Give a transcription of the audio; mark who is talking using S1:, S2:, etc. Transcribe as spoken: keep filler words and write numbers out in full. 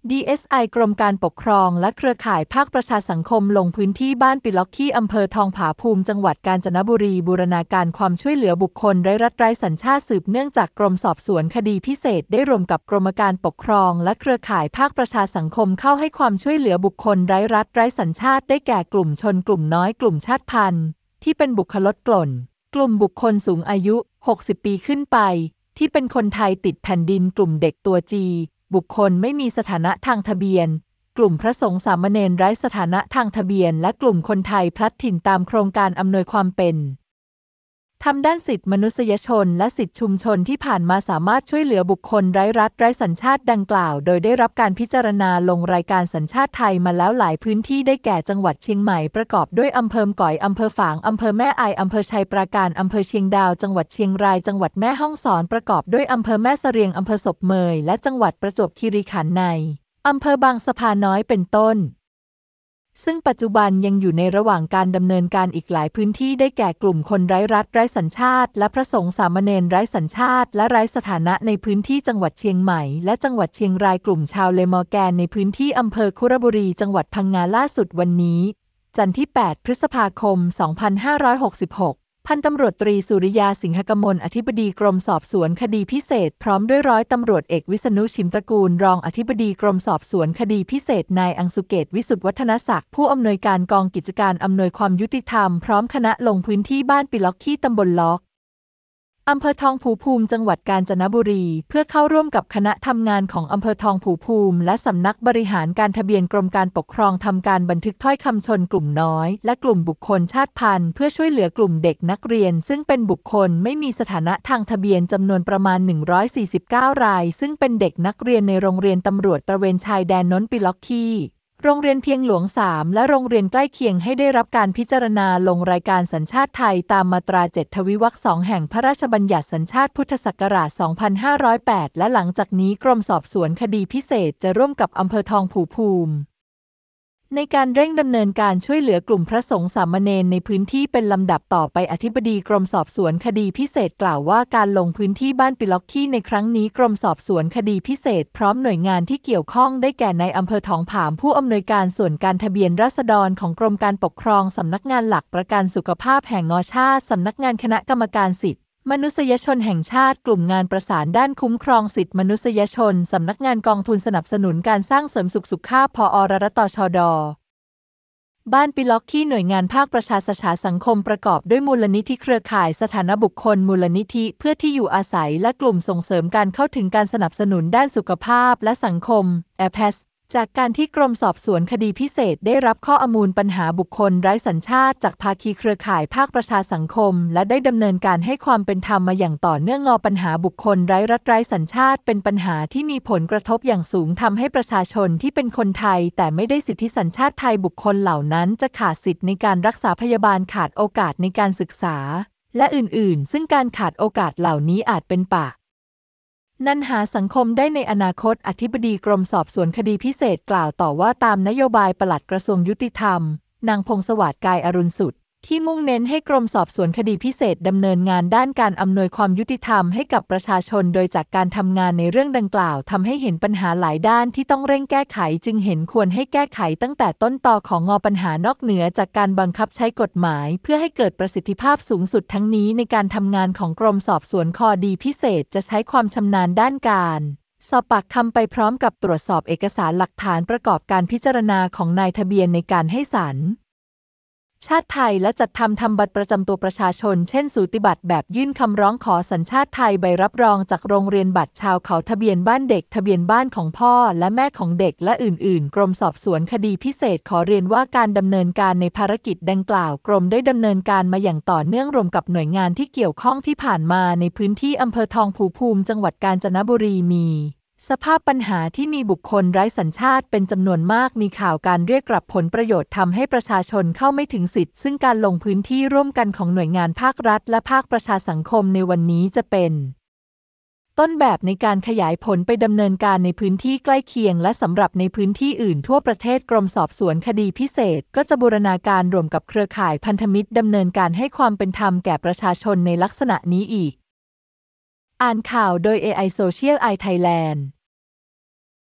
S1: ดี เอส ไอ กรมการปกครองและเครือข่ายภาคประชาสังคมลงพื้นที่บ้านปิล็อกที่อำเภอทองผาภูมิจังหวัดกาญจนบุรีบูรณาการความช่วยเหลือบุคคลไร้รัฐไร้สัญชาติสืบเนื่องจากกรมสอบสวนคดีพิเศษได้ร่วมกับกรมการปกครองและเครือข่ายภาคประชาสังคมเข้าให้ความช่วยเหลือบุคคลไร้รัฐไร้สัญชาติได้แก่กลุ่มชนกลุ่มน้อยกลุ่มชาติพันธุ์ที่เป็นบุคคลลดกล่นกลุ่มบุคคลสูงอายุหกสิบปีขึ้นไปที่เป็นคนไทยติดแผ่นดินกลุ่มเด็กตัวจีบุคคลไม่มีสถานะทางทะเบียนกลุ่มพระสงฆ์สามเณรไร้สถานะทางทะเบียนและกลุ่มคนไทยพลัดถิ่นตามโครงการอำนวยความเป็นธรรมด้านสิทธิมนุษยชนและสิทธิชุมชนที่ผ่านมาสามารถช่วยเหลือบุคคลไร้รัฐไร้สัญชาติดังกล่าวโดยได้รับการพิจารณาลงรายการสัญชาติไทยมาแล้วหลายพื้นที่ได้แก่จังหวัดเชียงใหม่ประกอบด้วยอำเภอก่อยอำเภอฝางอำเภอแม่อายอำเภอชัยปราการอำเภอเชียงดาวจังหวัดเชียงรายจังหวัดแม่ฮ่องสอนประกอบด้วยอำเภอแม่เสรียงอำเภอศพเมยและจังหวัดประจวบคีรีขันธ์ในอำเภอบางสะพานน้อยเป็นต้นซึ่งปัจจุบันยังอยู่ในระหว่างการดำเนินการอีกหลายพื้นที่ได้แก่กลุ่มคนไร้รัฐไร้สัญชาติและพระสงฆ์สามเณรไร้สัญชาติและไร้สถานะในพื้นที่จังหวัดเชียงใหม่และจังหวัดเชียงรายกลุ่มชาวเลมอร์แกนในพื้นที่อำเภอคุระบุรีจังหวัดพังงาล่าสุดวันนี้จันทร์ที่แปดพฤษภาคมสองพันห้าร้อยหกสิบหกพันตำรวจตรีสุริยาสิงหกมลอธิบดีกรมสอบสวนคดีพิเศษพร้อมด้วยร้อยตำรวจเอกวิษณุชิมตระกูลรองอธิบดีกรมสอบสวนคดีพิเศษนายอังสุเกตวิสุทธิวัฒนศักดิ์ผู้อำนวยการกองกิจการอำนวยความยุติธรรมพร้อมคณะลงพื้นที่บ้านปิล็อกที่ตำบลล็อกอำเภอทองผุภูมิจังหวัดกาญจนบุรีเพื่อเข้าร่วมกับคณะทำงานของอำเภอทองผุภูมิและสำนักบริหารการทะเบียนกรมการปกครองทำการบันทึกถ้อยคำชนกลุ่มน้อยและกลุ่มบุคคลชาติพันธุ์เพื่อช่วยเหลือกลุ่มเด็กนักเรียนซึ่งเป็นบุคคลไม่มีสถานะทางทะเบียนจำนวนประมาณหนึ่งร้อยสี่สิบเก้ารายซึ่งเป็นเด็กนักเรียนในโรงเรียนตำรวจตระเวนชายแดนน้นปิล็อกคีโรงเรียนเพียงหลวงสามและโรงเรียนใกล้เคียงให้ได้รับการพิจารณาลงรายการสัญชาติไทยตามมาตราเจ็ดทวิวรรคสองแห่งพระราชบัญญัติสัญชาติพุทธศักราชสองพันห้าร้อยแปดและหลังจากนี้กรมสอบสวนคดีพิเศษจะร่วมกับอำเภอทองผุภูมิในการเร่งดำเนินการช่วยเหลือกลุ่มพระสงฆ์สามเณรในพื้นที่เป็นลำดับต่อไปอธิบดีกรมสอบสวนคดีพิเศษกล่าวว่าการลงพื้นที่บ้านปิล็อกที่ในครั้งนี้กรมสอบสวนคดีพิเศษพร้อมหน่วยงานที่เกี่ยวข้องได้แก่ในอำเภอทองผาภูมิผู้อำนวยการส่วนการทะเบียนราษฎรของกรมการปกครองสำนักงานหลักประกันสุขภาพแห่งงอชาติสำนักงานคณะกรรมการสิทธิมนุษยชนแห่งชาติกลุ่มงานประสานด้านคุ้มครองสิทธิมนุษยชนสำนักงานกองทุนสนับสนุนการสร้างเสริมสุขสุขภาพพอรรตชดบ้านปิล็อกที่หน่วยงานภาคประชาสังคมประกอบด้วยมูลนิธิเครือข่ายสถานะบุคคลมูลนิธิเพื่อที่อยู่อาศัยและกลุ่มส่งเสริมการเข้าถึงการสนับสนุนด้านสุขภาพและสังคม แอ พี อี เอส จากการที่กรมสอบสวนคดีพิเศษได้รับข้อมูลปัญหาบุคคลไร้สัญชาติจากภาคีเครือข่ายภาคประชาสังคมและได้ดำเนินการให้ความเป็นธรรมมาอย่างต่อเนื่องงอปัญหาบุคคลไร้รัฐไร้สัญชาติเป็นปัญหาที่มีผลกระทบอย่างสูงทำให้ประชาชนที่เป็นคนไทยแต่ไม่ได้สิทธิสัญชาติไทยบุคคลเหล่านั้นจะขาดสิทธิในการรักษาพยาบาลขาดโอกาสในการศึกษาและอื่นๆซึ่งการขาดโอกาสเหล่านี้อาจเป็นปากนันหาสังคมได้ในอนาคตอธิบดีกรมสอบสวนคดีพิเศษกล่าวต่อว่าตามนโยบายปลัดกระทรวงยุติธรรมนางพงษ์สวัสดิ์กายอรุณสุดที่มุ่งเน้นให้กรมสอบสวนคดีพิเศษดำเนินงานด้านการอำนวยความยุติธรรมให้กับประชาชนโดยจากการทำงานในเรื่องดังกล่าวทำให้เห็นปัญหาหลายด้านที่ต้องเร่งแก้ไขจึงเห็นควรให้แก้ไขตั้งแต่ต้นตอของงอปัญหานอกเหนือจากการบังคับใช้กฎหมายเพื่อให้เกิดประสิทธิภาพสูงสุดทั้งนี้ในการทำงานของกรมสอบสวนคดีพิเศษจะใช้ความชำนาญด้านการสอบปากคำไปพร้อมกับตรวจสอบเอกสารหลักฐานประกอบการพิจารณาของนายทะเบียนในการให้สัญชาติไทยและจัดทำทำบัตรประจำตัวประชาชนเช่นสูติบัตรแบบยื่นคำร้องขอสัญชาติไทยใบรับรองจากโรงเรียนบัตรชาวเขาทะเบียนบ้านเด็กทะเบียนบ้านของพ่อและแม่ของเด็กและอื่นๆกรมสอบสวนคดีพิเศษขอเรียนว่าการดำเนินการในภารกิจดังกล่าวกรมได้ดำเนินการมาอย่างต่อเนื่องรวมกับหน่วยงานที่เกี่ยวข้องที่ผ่านมาในพื้นที่อำเภอทองผุภูมิจังหวัดกาญจนบุรีมีสภาพปัญหาที่มีบุคคลไร้สัญชาติเป็นจำนวนมากมีข่าวการเรียกรับผลประโยชน์ทำให้ประชาชนเข้าไม่ถึงสิทธิ์ซึ่งการลงพื้นที่ร่วมกันของหน่วยงานภาครัฐและภาคประชาสังคมในวันนี้จะเป็นต้นแบบในการขยายผลไปดำเนินการในพื้นที่ใกล้เคียงและสำหรับในพื้นที่อื่นทั่วประเทศกรมสอบสวนคดีพิเศษก็จะบูรณาการร่วมกับเครือข่ายพันธมิตรดำเนินการให้ความเป็นธรรมแก่ประชาชนในลักษณะนี้อีกอ่านข่าวโดย เอ ไอ Social Eye Thailand